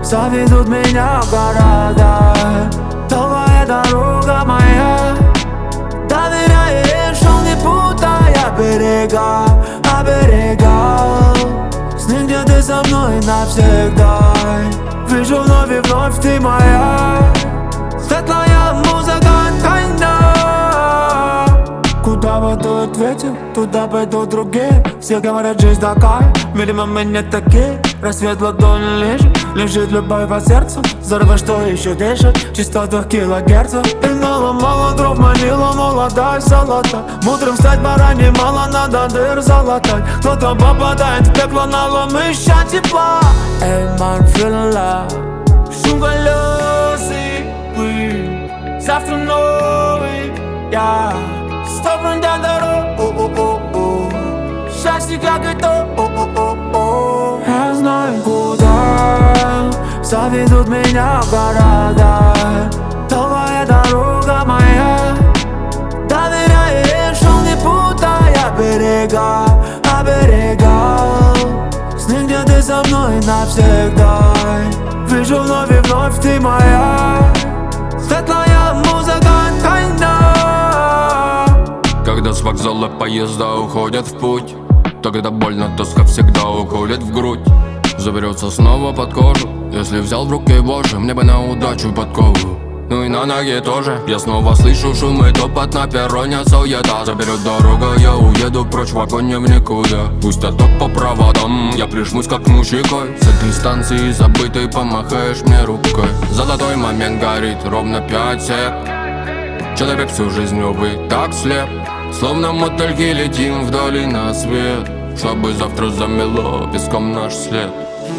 заведут меня в города. Долгая дорога моя, доверяешь, он не путая берега, оберегал сны, где ты со мной навсегда. Вижу вновь и вновь, ты моя светлая музыка, тайна. Куда подует ветер, туда пойдут другие. Все говорят, жизнь такая, видимо мы не такие. Рассвет в ладони лежит любовь по сердцу. Здорово, что еще дышит частота килогерцев. И мало дров манила, молодая золота. Мудрым стать пора, немало надо дыр залатать. Кто-то попадает в пекло, налом ища тепла. Эй, man, feeling love. Шум колесы, вы завтра новый, я стопрын до дорог. Счастье как и то. Я знаю, куда заведут меня в города. Долгая дорога моя, доверяешь, он не путая берега, оберегал сны, где ты со мной навсегда. Вижу вновь и вновь, ты моя светлая музыка, тайна. Когда с вокзала поезда уходят в путь, то когда больно, тоска всегда уколет в грудь. Заберется снова под кожу, если взял в руки Боже, мне бы на удачу подкову. Ну и на ноге тоже. Я снова слышу шум и топот на перроне, суета. Заберет дорога, я уеду прочь в вагоне в никуда. Пусть отток по проводам, я прижмусь как мужикой. С этой станции забытой помахаешь мне рукой. Золотой момент горит ровно 5 сек. Человек всю жизнь, увы, так слеп. Словно мотыльки летим вдали на свет, чтобы завтра замело песком наш след.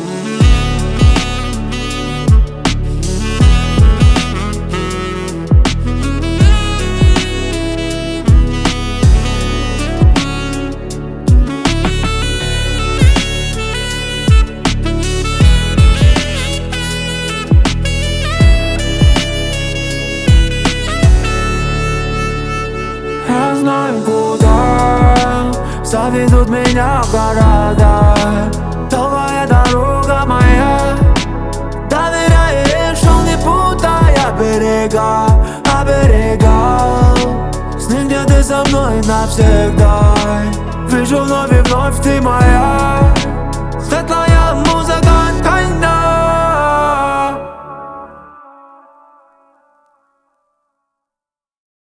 Я знаю, куда заведут меня в города. Долгая дорога моя, доверяешь, он не путая берега, оберегал сны, где ты со мной навсегда. Вижу вновь и вновь, ты моя